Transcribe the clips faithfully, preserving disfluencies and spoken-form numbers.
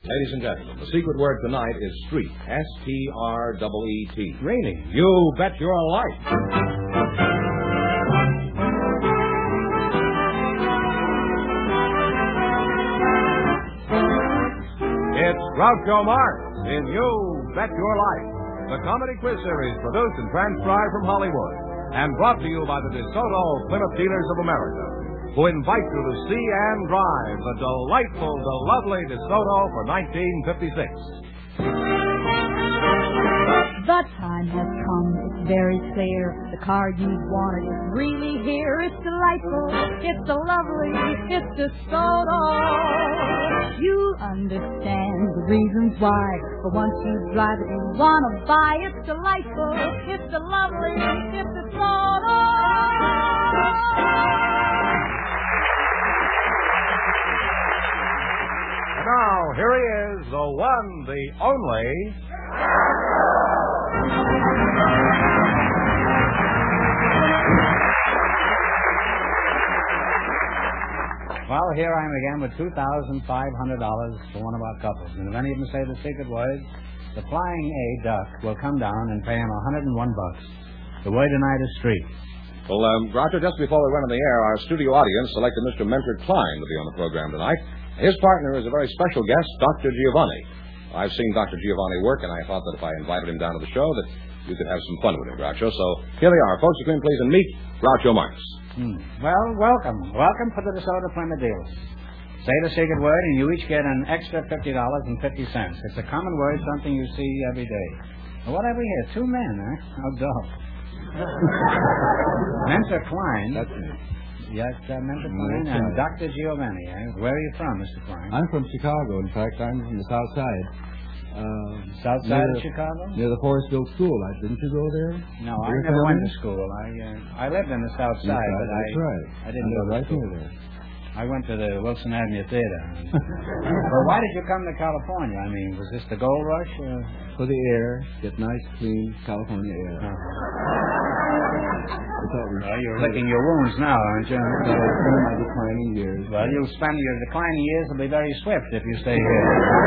Ladies and gentlemen, the secret word tonight is street. S T R E E T. Really? You bet your life. It's Groucho Marx in You Bet Your Life, the comedy quiz series produced and transcribed from Hollywood and brought to you by the DeSoto Plymouth Dealers of America, who invite you to see and drive the delightful, the lovely DeSoto for nineteen fifty-six. The time has come, it's very clear. The car you wanted is really here. It's delightful, it's so lovely, it's DeSoto. You understand the reasons why, but once you drive it, you want to buy. It's delightful, it's so lovely, it's DeSoto. Now, here he is, the one, the only... Well, here I am again with two thousand five hundred dollars for one of our couples. And if any of them say the secret word, the Flying A Duck will come down and pay him one hundred one bucks. The word tonight is street. Well, um, Roger, just before we went on the air, our studio audience selected Mister Mentor Klein to be on the program tonight. His partner is a very special guest, Doctor Giovanni. I've seen Doctor Giovanni work, and I thought that if I invited him down to the show, that you could have some fun with him, Groucho. So here they are. Folks, you can please and meet Groucho Marx. Hmm. Well, welcome. Welcome for the DeSoto Plymouth Dealers. Say the secret word, and you each get an extra fifty dollars and fifty cents. It's a common word, something you see every day. Well, what have we here? Two men, huh? How dull. Mentor Klein. That's me. Yes, uh, Mentor Klein. That's and right. Doctor Giovanni, eh? Where are you from, Mister Klein? I'm from Chicago. In fact, I'm from the South Side. Uh, South side near of the, Chicago? Near the Forestville School. I, didn't you go there? No, Your I never family? went to school. I uh, I lived in the South Side, Yes, but that's I right. I didn't I go live to right school. near there. I went to the Wilson Avenue Theater. Well, why did you come to California? I mean, was this the gold rush? Or... For the air, get nice, clean California air. Uh-huh. I thought we Well, you're licking your wounds now, aren't you? in my declining years. Well, you'll spend your declining years will be very swift if you stay here.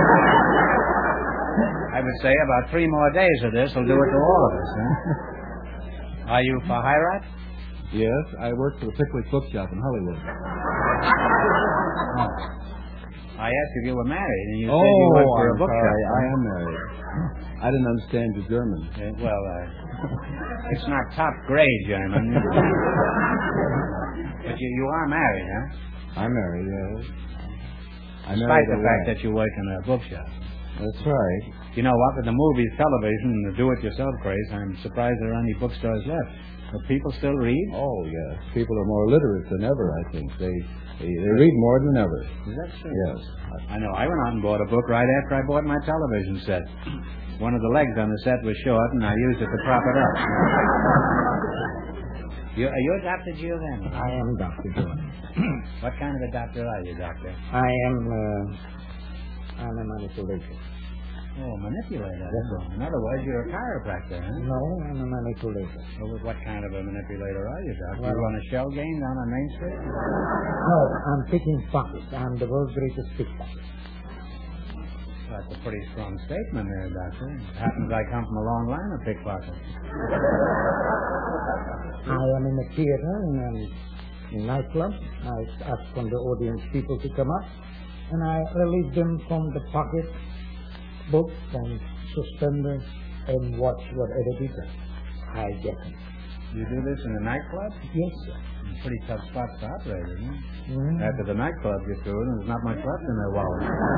I would say about three more days of this will do it to all of us, huh? Are you for Hirat? Yes, I work for the Pickwick Bookshop in Hollywood. Oh. I asked if you were married, and you oh, said you worked for a I'm bookshop. sorry. I am married. I didn't understand your German. Uh, well, uh, it's not top grade German. But you, you are married, huh? I'm married, yes. I Despite married the a fact wife. that you work in a bookshop. That's right. You know what? With the movies, television, and the do-it-yourself craze, I'm surprised there are any bookstores left. Do people still read? Oh, yes. People are more literate than ever, I think. They they, they read more than ever. Is that true? Yes. I know. I went out and bought a book right after I bought my television set. One of the legs on the set was short, and I used it to prop it up. You, are you a Doctor Giovanni? I am Doctor Giovanni. What kind of a doctor are you, Doctor? I am, uh, I'm a manipulator. Oh, manipulator. Yes, sir. In other words, you're a chiropractor, huh? No, I'm a manipulator. Well, what kind of a manipulator are you, Doctor? Well, you run a shell game down on Main Street? No, I'm picking pockets. I'm the world's greatest pickpocket. That's a pretty strong statement there, Doctor. It happens I come from a long line of pickpockets. I am in a theater, in a in nightclub. I ask from the audience people to come up, and I release them from the pocket book and suspenders and watch whatever they do. I get them. You do this in a nightclub? Yes, sir. Pretty tough spot to operate, isn't it? Mm. After the nightclub you're through, and there's not much left in their wallet.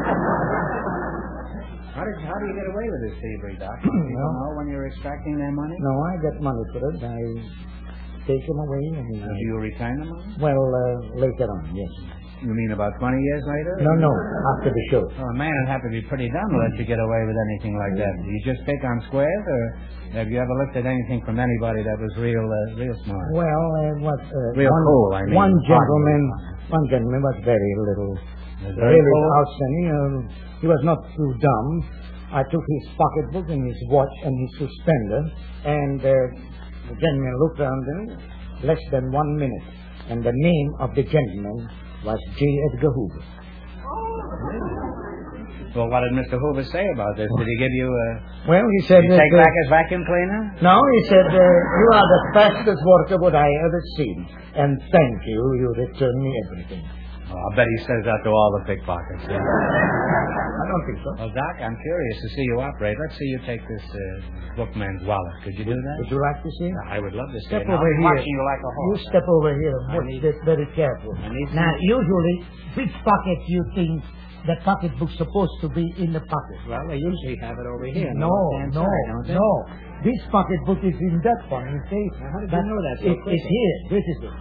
How did how do you get away with this thievery, Doc? Do people No. know when you're extracting their money? No, I get money for it. I take them away and Do I, you return the money? well, uh, later on, yes. You mean about twenty years later? No, no, after the show. Oh, a man would have to be pretty dumb to let you get away with anything like that. Do you just pick on squares, or have you ever looked at anything from anybody that was real, uh, real smart? Well, uh, what, uh, Real one, cool, I mean. one gentleman, one gentleman was very little, Very really cool? outstanding. Uh, he was not too dumb. I took his pocketbook and his watch and his suspender, and uh, the gentleman looked around him less than one minute, and the name of the gentleman was J. Edgar Hoover. Well, what did Mister Hoover say about this? Did he give you a... Well, he said... Did he that, take uh, back his vacuum cleaner? No, he said, uh, you are the fastest worker what I ever seen. And thank you, you returned me everything. Oh, I bet he says that to all the pickpockets. Yeah. I don't think so. Well, Doc, I'm curious to see you operate. Let's see you take this uh, bookman's wallet. Could you do that? Would you like to see? I would love to see Step it. Now, over I'm here. watching you like a horse. You step over here and I watch need- this very careful. I need Now, some- usually, which pocket you think the pocketbook's supposed to be in the pocket? Well, they usually have it over here. No, on the no, side, don't they? no. This pocketbook is in that one, you see. Now, how did But you know that so it, quickly? It's here. This is it.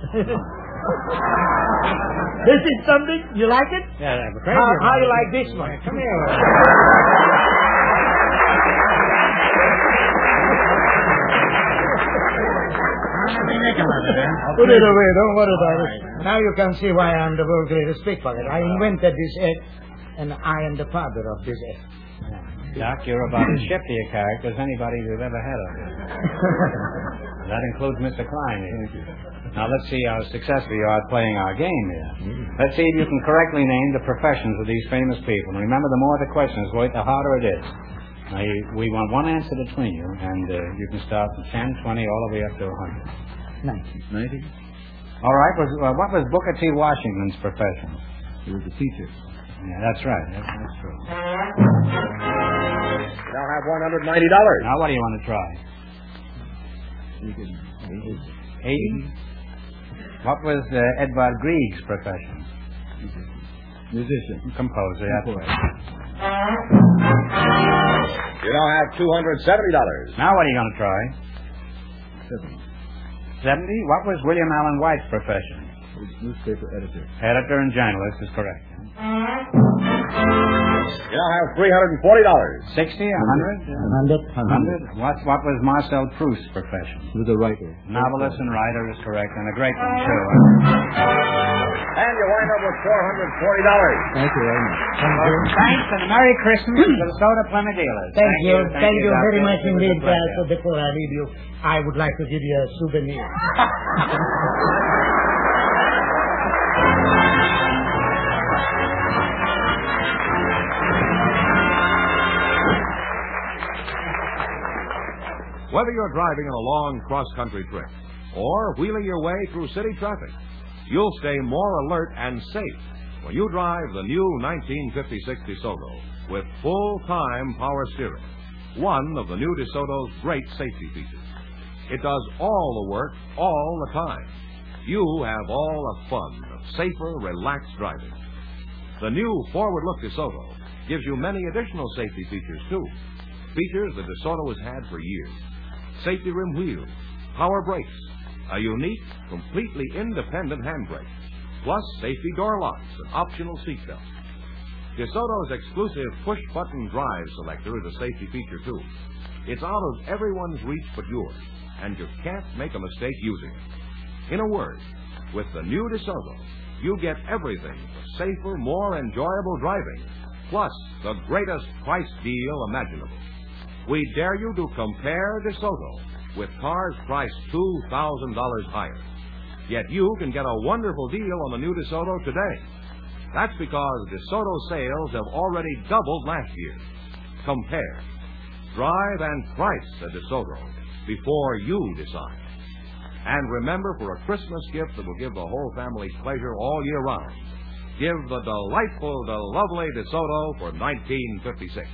This is something? You like it? Yeah, I'm afraid How, you're how you right. like this one? Come here. Put it away. Don't worry about it. Now you can see why I'm the world's greatest pickpocket. I invented this act, and I am the father of this act. Doc, you're about as shifty a character as anybody we've ever had of you. That includes Mister Klein here. Now, let's see how successful you are at playing our game here. Let's see if you can correctly name the professions of these famous people. And remember, the more the question is worth, the harder it is. Now, you, we want one answer between you, and uh, you can start from ten, twenty, all the way up to one hundred. Ninety. Ninety? All right. Was, uh, what was Booker T. Washington's profession? He was a teacher. Yeah, that's right. That's, that's true. You now have one hundred ninety dollars. Now, what do you want to try? He could, he eighty? What was uh, Edvard Grieg's profession? musician. Composer, that's right. You now have two hundred seventy dollars. Now, what are you going to try? Seven. seventy? What was William Allen White's profession? He was newspaper editor. Editor and journalist is correct. You now have three hundred forty dollars. sixty, one hundred? Hundred. one hundred? What, what was Marcel Proust's profession? He was a writer. Novelist and writer is correct, and a great one, too. And you wind up with four hundred forty dollars. Thank you very much. Thanks, and a Merry Christmas to the Soda Plymouth dealers. Thank, you. Thank, you very Doctor. much It was a indeed, guys. pleasure. So before I leave you, I would like to give you a souvenir. Whether you're driving on a long cross-country trip or wheeling your way through city traffic, you'll stay more alert and safe when you drive the new nineteen fifty-six DeSoto with full-time power steering, one of the new DeSoto's great safety features. It does all the work all the time. You have all the fun of safer, relaxed driving. The new forward-look DeSoto gives you many additional safety features, too. Features that DeSoto has had for years. Safety rim wheels, power brakes, a unique, completely independent handbrake, plus safety door locks and optional seatbelts. DeSoto's exclusive push-button drive selector is a safety feature, too. It's out of everyone's reach but yours, and you can't make a mistake using it. In a word, with the new DeSoto, you get everything for safer, more enjoyable driving, plus the greatest price deal imaginable. We dare you to compare DeSoto with cars priced two thousand dollars higher. Yet you can get a wonderful deal on the new DeSoto today. That's because DeSoto sales have already doubled last year. Compare, drive, and price a DeSoto before you decide. And remember, for a Christmas gift that will give the whole family pleasure all year round, give the delightful, the lovely DeSoto for nineteen fifty-six.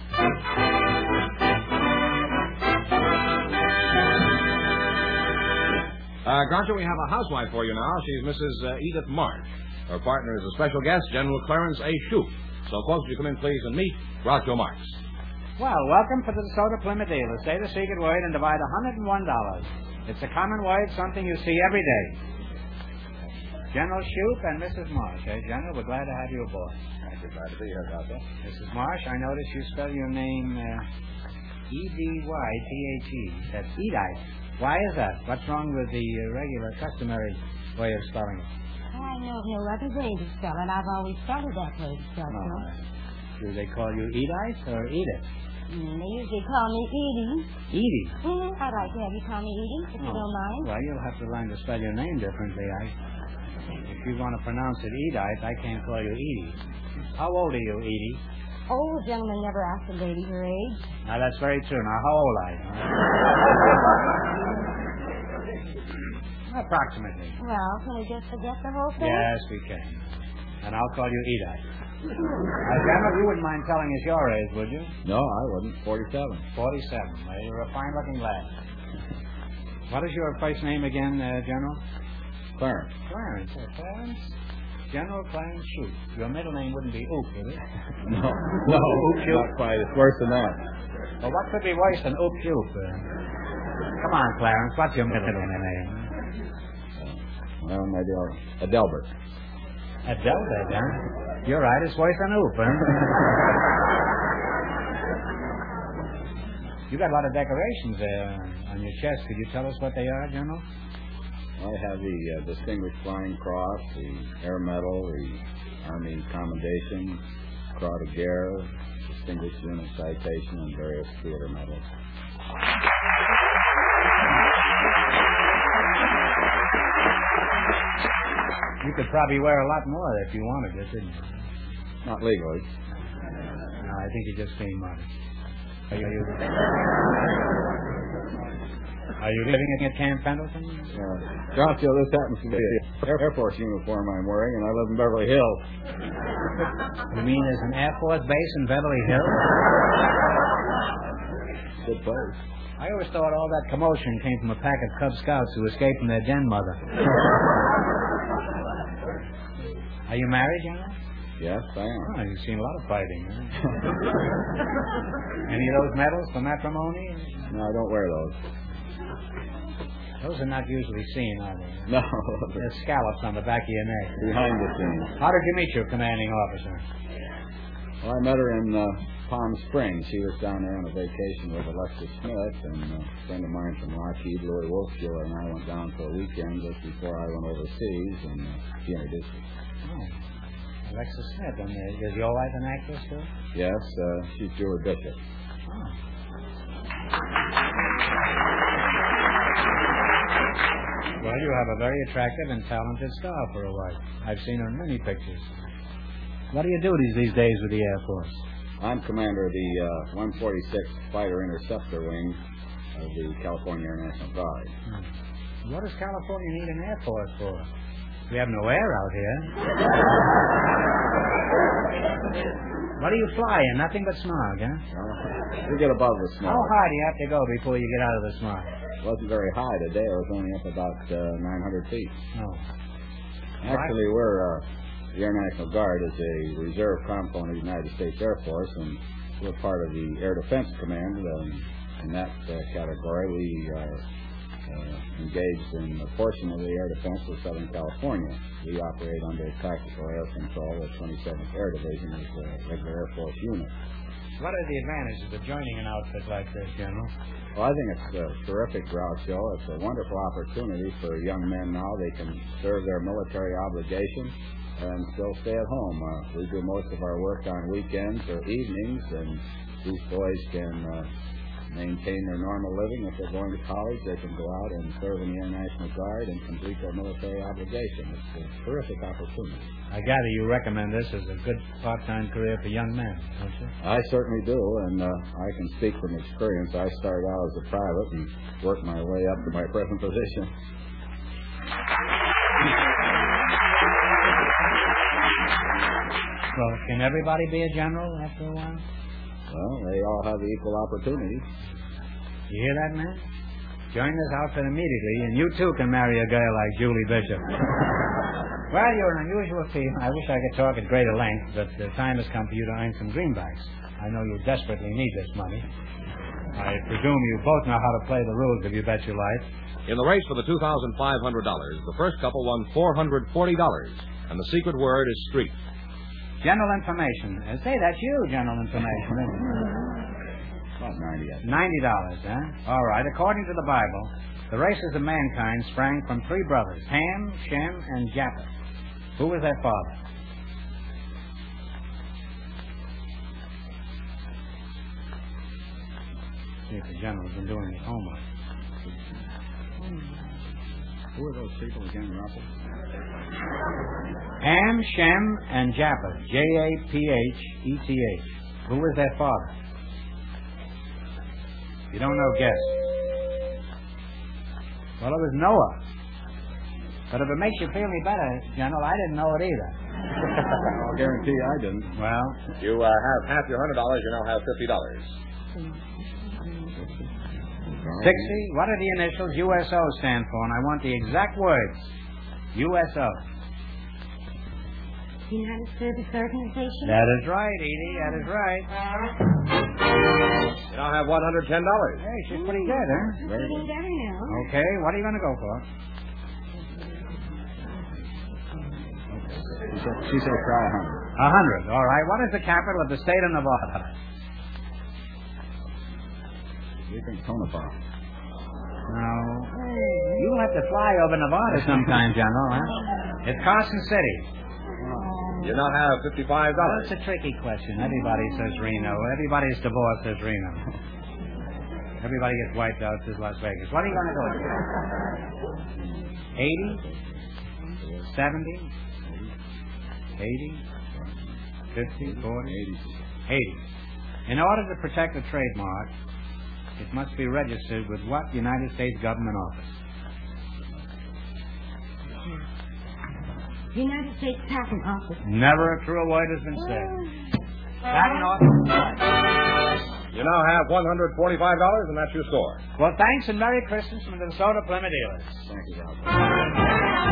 Uh, Groucho, we have a housewife for you now. She's Missus Uh, Edith March. Her partner is a special guest, General Clarence A. Shoup. So, folks, you come in, please, and meet Groucho Marx. Well, welcome to the DeSoto Plymouth dealers. Say the secret word and divide one hundred one dollars. It's a common word, something you see every day. General Shoup and Missus Marsh. Eh, General, we're glad to have you aboard. Thank you. Glad to be here, Groucho. Missus Marsh, I notice you spell your name uh, E D Y T H E. That's Edite. Why is that? What's wrong with the uh, regular, customary way of spelling it? I know no other way to spell it. I've always spelled it that way to spell it. Oh, do they call you Edite or Edith? Mm, they usually call me Edie. Edie? Mm, I'd like to have you call me Edie, if you Oh. don't mind. Well, you'll have to learn to spell your name differently. I, if you want to pronounce it Edite, I can't call you Edie. How old are you, Edie? Old gentlemen never ask a lady her age. Now, that's very true. Now, how old are you? Approximately. Well, can we just forget the whole thing? Yes, we can. And I'll call you Edith. Now, General, you wouldn't mind telling us your age, would you? No, I wouldn't. Forty-seven. Forty-seven. Well, you're a fine-looking lad. What is your first name again, uh, General? Clarence. Clarence. Uh, Clarence? General Clarence Shoup. Your middle name wouldn't be Oop, would it? No, no, not quite. It's worse than that. Well, what could be worse than Oop Shoup? Uh, come on, Clarence. What's your middle name? Well, maybe I'll... Adelbert. Adelbert, huh? You're right. It's worse than Oop, huh? You got a lot of decorations there on your chest. Could you tell us what they are, General? I have the uh, Distinguished Flying Cross, the Air Medal, the Army Commendation, Croix de Guerre, Distinguished Unit Citation, and various theater medals. You could probably wear a lot more if you wanted it, didn't you? Not legally. No, I think you're just being modest. Are you, are you living at Camp Pendleton? Uh, Groucho, this happens to be the Air Force uniform I'm wearing, and I live in Beverly Hills. You mean there's an Air Force base in Beverly Hills? Good place. I always thought all that commotion came from a pack of Cub Scouts who escaped from their den mother. Are you married, General? Yes, I am. Oh, you've seen a lot of fighting, huh? Any of those medals for matrimony? No, I don't wear those. Those are not usually seen, are they? No. They're scallops on the back of your neck. Behind the scenes. How did you meet your commanding officer? Well, I met her in uh, Palm Springs. She was down there on a vacation with Alexis Smith, and uh, a friend of mine from Lockheed, Louis Wolfskewer, and I went down for a weekend just before I went overseas, and uh, she introduced us. Oh. Alexis Smith. And uh, is your wife an actress, too? Yes, uh, she's Julie Bishop. Oh. Well, you have a very attractive and talented star for a wife. I've seen her in many pictures. What do you do these, these days with the Air Force? I'm commander of the uh, one forty-sixth Fighter Interceptor Wing of the California Air National Guard. Hmm. What does California need an Air Force for? We have no air out here. What do you fly in? Nothing but smog, huh? Well, we get above the smog. How high do you have to go before you get out of the smog? It wasn't very high today. It was only up about uh, nine hundred feet. Oh. Actually, we're, uh, the Air National Guard is a reserve component of the United States Air Force, and we're part of the Air Defense Command. Um, in that uh, category, we are uh, engaged in a portion of the air defense of Southern California. We operate under tactical air control of twenty-seventh Air Division as a regular Air Force unit. What are the advantages of joining an outfit like this, General? Well, I think it's a terrific, Groucho. It's a wonderful opportunity for young men now. They can serve their military obligation and still stay at home. Uh, we do most of our work on weekends or evenings, and these boys can uh, maintain their normal living. If they're going to college, they can go out and serve in the Air National Guard and complete their military obligation. It's a terrific opportunity. I gather you recommend this as a good part-time career for young men, don't you? I certainly do, and uh, I can speak from experience. I started out as a private and worked my way up to my present position. Well, can everybody be a general after a while? Well, they all have the equal opportunity. You hear that, man? Join this outfit immediately, and you too can marry a girl like Julie Bishop. Well, you're an unusual team. I wish I could talk at greater length, but the time has come for you to earn some greenbacks. I know you desperately need this money. I presume you both know how to play the rules if you bet your life. In the race for the two thousand five hundred dollars, the first couple won four hundred forty dollars, and the secret word is street. General information. Uh, say, that's you, general information. About ninety dollars. ninety dollars, huh? All right. According to the Bible, the races of mankind sprang from three brothers, Ham, Shem, and Japheth. Who was their father? See if the general's been doing his homework. Who are those people again, Russell? Ham, Shem, and Japheth. J A P H E T H. Who was their father? You don't know, guess. Well, it was Noah. But if it makes you feel any better, General, I didn't know it either. I'll guarantee I didn't. Well, You uh, have half your one hundred dollars. You now have fifty dollars. sixty, what do the initials U S O stand for? And I want the exact words. U S O. United Service Organization? That is right, Edie. That is right. You now have one hundred ten dollars. Hey, she's pretty good, huh? Very good. Now. Okay, what are you going to go for? She said, she said try a hundred. A hundred. All right. What is the capital of the state of Nevada? We think Tonopah. No. You'll have to fly over Nevada sometime, General, huh? It's Carson City. You now have fifty-five Well, dollars. it's a tricky question. Everybody says Reno. Everybody's divorced says Reno. Everybody gets wiped out says Las Vegas. What are you going to go with? Eighty? Seventy? Eighty? Fifty? Forty? Eighty. In order to protect a trademark, it must be registered with what United States government office? United States Patent Office. Never a truer word has been said. Patent office. You now have one hundred forty-five dollars, and that's your score. Well, thanks and Merry Christmas from the DeSoto Plymouth dealers. Thank you, Ralph.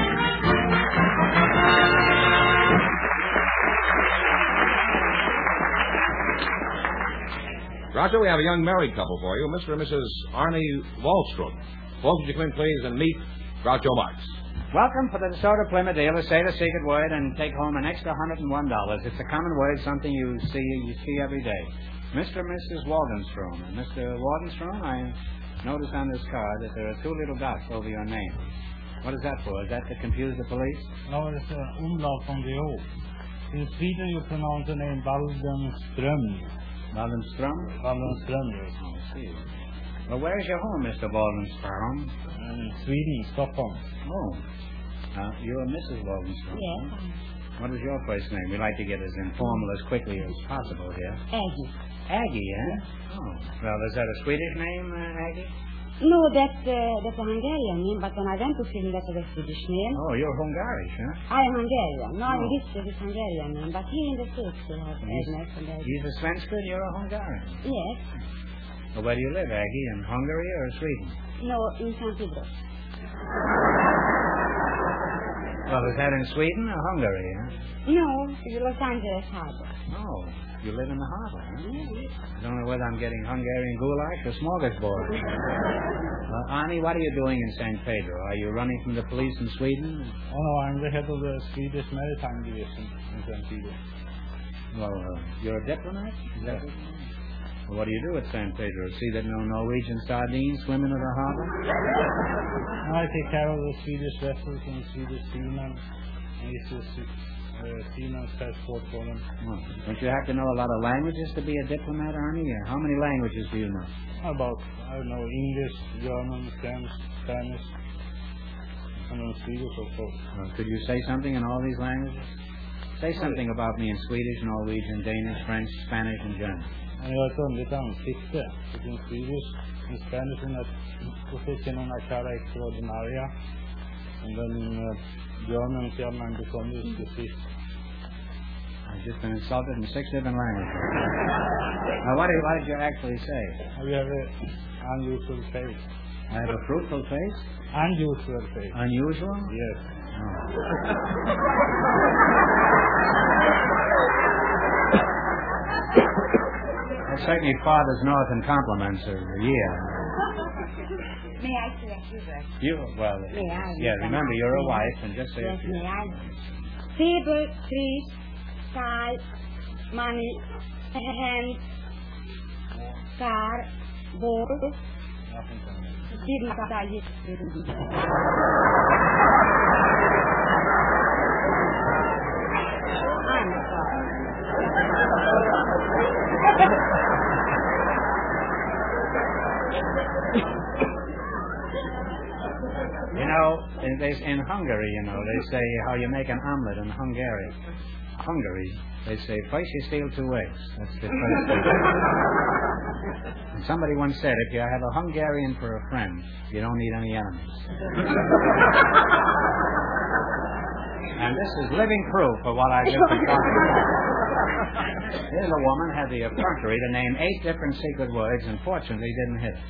Roger, we have a young married couple for you, Mister and Missus Arnie Wallstrom. Folks, would you come in, please, and meet Groucho Marx. Welcome for the DeSoto Plymouth dealers. Say the secret word and take home an extra one hundred one dollars. It's a common word, something you see you see every day. Mister and Missus Waldenstrom. And Mister Waldenstrom, I notice on this card that there are two little dots over your name. What is that for? Is that to confuse the police? No, it's uh, umlaut from the O. In Sweden you pronounce the name Waldenström. Waldenstrom? Waldenström, yes. Oh, I see. Well, where's your home, Mister Waldenstrom? In Sweden, Stockholm. Oh. Uh, you're Missus Waldenstrom. Yes. Huh? What is your first name? We like to get as informal as quickly as possible here. Aggie. Aggie, eh? Oh. Well, is that a Swedish name, uh, Aggie? No, that's, uh, that's a Hungarian name, but when I went to Sweden, that's a Swedish name. Oh, you're Hungarish, huh? I am Hungarian. No, Oh. I'm listed as Hungarian name, but here in the States they have He's, Agnes and Aggie. he's a Svenska and you're a Hungarian. Yes. Well, where do you live, Aggie? In Hungary or Sweden? No, in San Pedro. Well, is that in Sweden or Hungary, huh? No, in Los Angeles Harbor. Oh, you live in the harbor, huh? Yes. I don't know whether I'm getting Hungarian goulash or smorgasbord. uh, Arnie, what are you doing in San Pedro? Are you running from the police in Sweden? Oh no, I'm the head of the Swedish Maritime Division in Saint Peter. Well, uh, you're a diplomat? Is that it? Well, what do you do at San Pedro? See that no Norwegian sardines swim into the harbor? I take care of the Swedish vessels and Swedish seamen. And issue uh, seamen's passport for them. Well, don't you have to know a lot of languages to be a diplomat, Arnie? Or how many languages do you know? About, I don't know, English, German, French, Spanish, and then Swedish, of course. Well, could you say something in all these languages? Say something about me in Swedish, Norwegian, Danish, French, Spanish, and German. Jag har ett underligt ansikte. In Swedish, in Spanish, in position on a cara extraordinaria. And then in uh, German, jag man become this. I've just been insulted in six different languages. Now, what did, what did you actually say? We have an unusual face. I have a fruitful face? Unusual face. Unusual? Yes. Well, certainly father's north and compliments are a year. May I say a few words? You, well, May I? yeah, remember, you're a wife, and just say Yes, a few. may I? Table, trees, sky, money, hand, car, boat, didn't I it? I'm sorry. You know, in, they, in Hungary, you know, they say how you make an omelet in Hungary. Hungary, they say, first you steal two eggs. That's the first thing. And somebody once said, if you have a Hungarian for a friend, you don't need any enemies. And this is living proof of what I've just been talking about. Here's a woman had the effrontery to name eight different secret words and fortunately didn't hit it.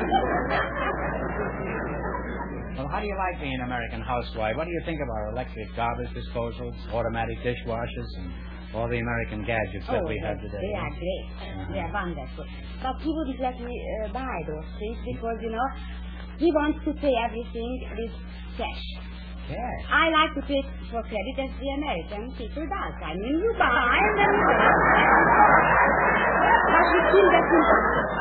Well, how do you like being an American housewife? What do you think of our electric garbage disposals, automatic dishwashers, and all the American gadgets that oh, we have today? They are great. Uh-huh. They are wonderful. But he wouldn't let me uh, buy those things because, you know, he wants to pay everything with cash. Cash? I like to pay for credit as the American people does. I mean, you buy and then you pay. But you think that's impossible.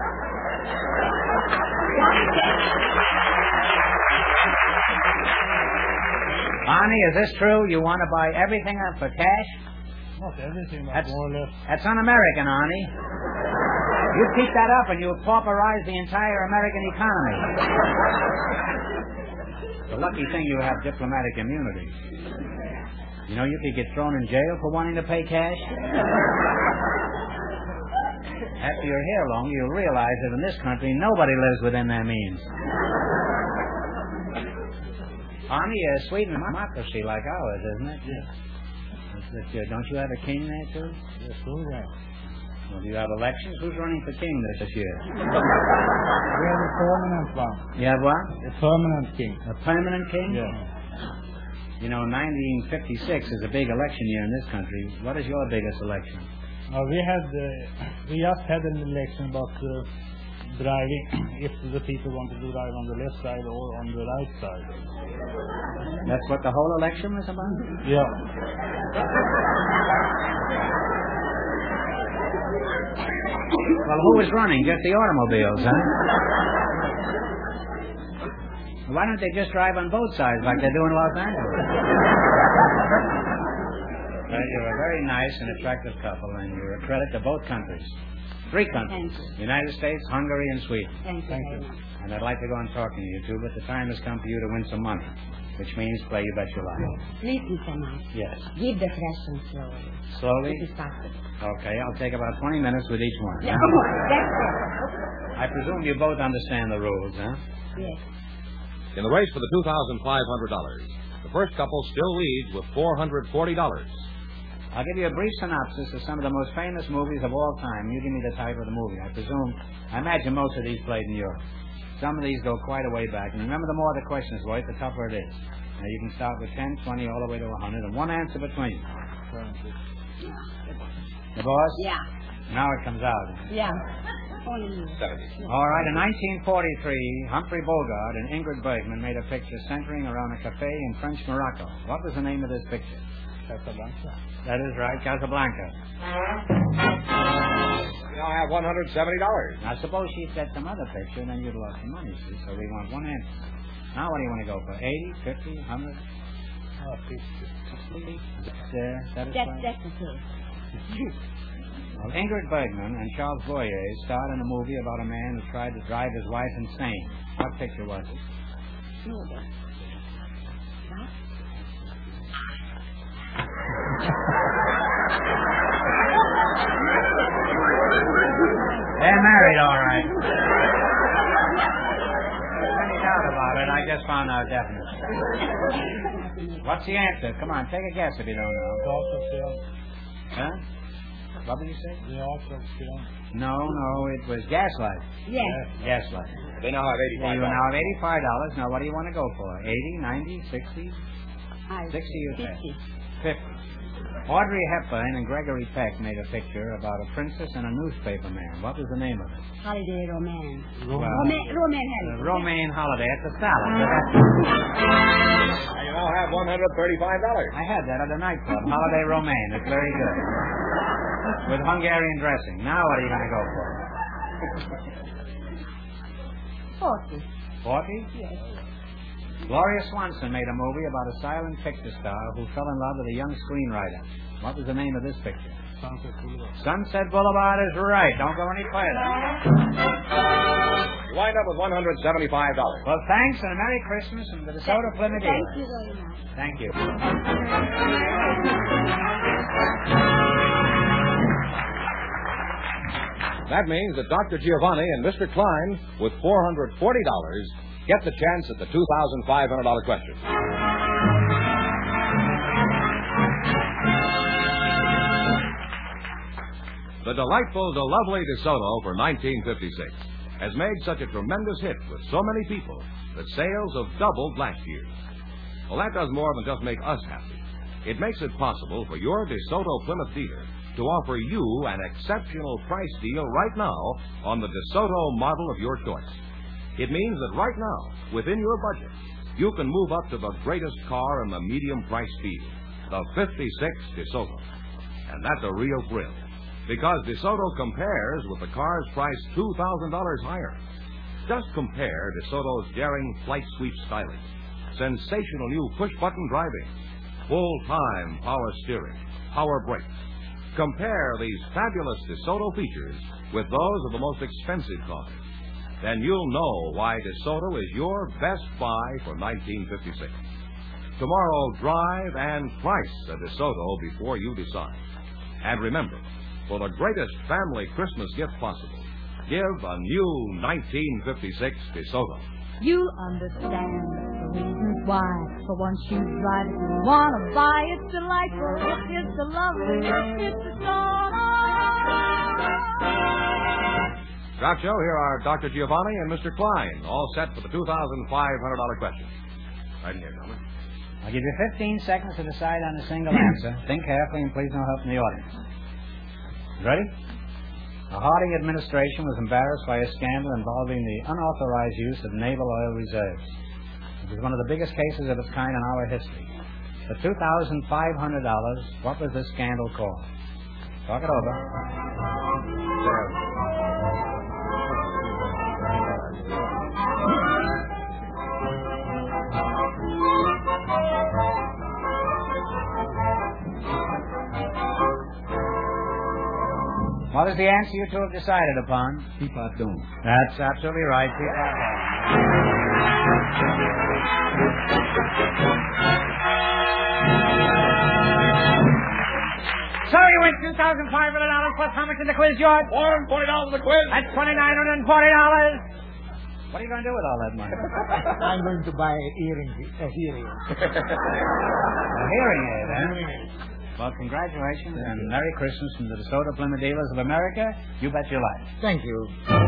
Bonnie, is this true? You want to buy everything up for cash? Not everything, but That's, more or less. that's un-American, Arnie. You keep that up and you'll pauperize the entire American economy. The lucky thing you have diplomatic immunity. You know, you could get thrown in jail for wanting to pay cash. After you're here long, you'll realize that in this country, nobody lives within their means. Arnie, uh, Sweden is a democracy like ours, isn't it? Yes. But, uh, don't you have a king there, too? Yes, all right. Well, do you have elections? Who's running for king this year? We have a permanent one. You have what? A permanent king. A permanent king? Yes. You know, nineteen fifty-six is a big election year in this country. What is your biggest election? Uh, we had, uh, we just had an election about uh, driving, if the people wanted to drive on the left side or on the right side. That's what the whole election was about? Yeah. Well, who was running? Just the automobiles, huh? Why don't they just drive on both sides like they do in Los Angeles? Well, you're a very nice and attractive couple, and you're a credit to both countries. Three countries. Thank you. United States, Hungary, and Sweden. Thank you Thank very you. much. And I'd like to go on talking to you two, but the time has come for you to win some money, which means play You Bet Your Life. Please, Mister Mark, Yes. give the question slowly. Slowly? It is possible. Okay, I'll take about twenty minutes with each one. Yeah, come on. That's it. I presume you both understand the rules, huh? Yes. In the race for the two thousand five hundred dollars, the first couple still leads with four hundred forty dollars. I'll give you a brief synopsis of some of the most famous movies of all time. You give me the title of the movie. I presume, I imagine most of these played in Europe. Some of these go quite a way back. And remember, the more the question is worth, the tougher it is. Now, you can start with ten, twenty, all the way to one hundred, and one answer between. The boss? Yeah. Now it comes out. Yeah. Only you. All right, in nineteen forty-three, Humphrey Bogart and Ingrid Bergman made a picture centering around a cafe in French Morocco. What was the name of this picture? Casablanca. That is right, Casablanca. You now have one hundred seventy dollars. Now, suppose she said some other picture, and then you'd lost the money, see? So we want one answer. Now, what do you want to go for? eighty, fifty, one hundred? Oh, fifty. That's, uh, That's, satisfying? that's okay. Well, Ingrid Bergman and Charles Boyer starred in a movie about a man who tried to drive his wife insane. What picture was it? No, that's... What? They're married, all right. Any doubt about it, I just found out definitely. What's the answer? Come on, take a guess if you don't know. Art of film. Huh? What did you say? The art of film. No, no, it was Gaslight. Yes. Gaslight. They now have You eighty-five dollars. now have eighty-five dollars. Now, what do you want to go for? eighty, ninety, sixty? I sixty, you say? fifty. fifty. Audrey Hepburn and Gregory Peck made a picture about a princess and a newspaper man. What was the name of it? Holiday romance. Well, Roman, Roman Uh, Holiday. Romaine Holiday at the salad. Now you now have one hundred thirty-five dollars. I had that at a nightclub. Holiday Romaine. It's very good. With Hungarian dressing. Now what are you going to go for? Forty. Forty? Yes. Gloria Swanson made a movie about a silent picture star who fell in love with a young screenwriter. What was the name of this picture? Sunset Boulevard. Sunset Boulevard is right. Don't go any further. You wind up with one hundred seventy-five dollars. Well, thanks and a Merry Christmas and the DeSoto Plymouth Thank Dealers. you very much. Thank you. That means that Doctor Giovanni and Mister Klein, with four hundred forty dollars, get the chance at the two thousand five hundred dollars question. The delightful, the lovely DeSoto for nineteen fifty-six has made such a tremendous hit with so many people that sales have doubled last year. Well, that does more than just make us happy. It makes it possible for your DeSoto Plymouth dealer to offer you an exceptional price deal right now on the DeSoto model of your choice. It means that right now, within your budget, you can move up to the greatest car in the medium price field, the fifty-six DeSoto. And that's a real thrill, because DeSoto compares with the cars priced two thousand dollars higher. Just compare DeSoto's daring flight sweep styling, sensational new push-button driving, full-time power steering, power brakes. Compare these fabulous DeSoto features with those of the most expensive cars. Then you'll know why DeSoto is your best buy for nineteen fifty-six. Tomorrow, drive and price a DeSoto before you decide. And remember, for the greatest family Christmas gift possible, give a new nineteen fifty-six DeSoto. You'll understand the reasons why. For once you drive it, you want to buy. It's delightful, it's the lovely, it's the DeSoto. Groucho, here are Doctor Giovanni and Mister Klein, all set for the two thousand five hundred dollars question. Right in here, gentlemen. I'll give you fifteen seconds to decide on a single answer. Think carefully and please no help from the audience. Ready? The Harding administration was embarrassed by a scandal involving the unauthorized use of naval oil reserves. It was one of the biggest cases of its kind in our history. For two thousand five hundred dollars, what was this scandal called? Talk it over. What is the answer you two have decided upon? Teapot Dome. That's absolutely right, Teapot Dome. So you win two thousand five hundred dollars plus how much in the quiz, George? four hundred forty dollars in the quiz. That's two thousand nine hundred forty dollars. What are you going to do with all that money? I'm going to buy a hearing, a hearing. A hearing aid, huh? Well, congratulations and Merry Christmas from the DeSoto Plymouth Dealers of America. You bet your life. Thank you.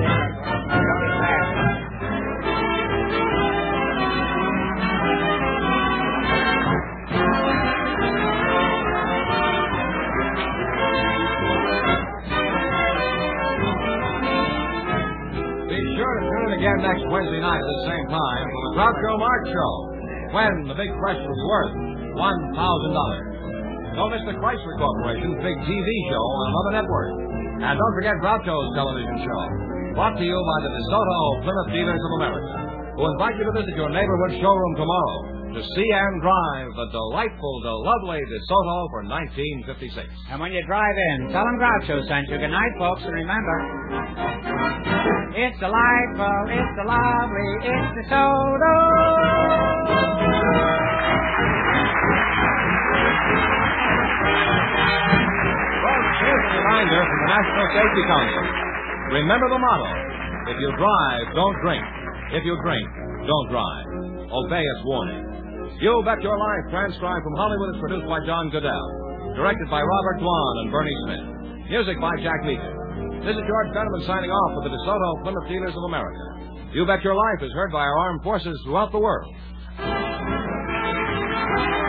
Be sure to tune in again next Wednesday night at the same time for the Groucho Marx Show, when the big question is worth one thousand dollars. Don't miss the Chrysler Corporation's big T V show on another network. And don't forget Groucho's television show, brought to you by the DeSoto Plymouth Dealers of America, who invite you to visit your neighborhood showroom tomorrow to see and drive the delightful, the lovely DeSoto for nineteen fifty-six. And when you drive in, tell them Groucho sent you. Good night, folks, and remember, it's delightful, it's the lovely, it's DeSoto. Here's a reminder from the National Safety Council. Remember the motto: if you drive, don't drink. If you drink, don't drive. Obey its warning. You Bet Your Life, transcribed from Hollywood, is produced by John Goodell. Directed by Robert Dwan and Bernie Smith. Music by Jack Meakin. This is George Fenneman signing off for the DeSoto Plymouth Dealers of America. You Bet Your Life is heard by our armed forces throughout the world.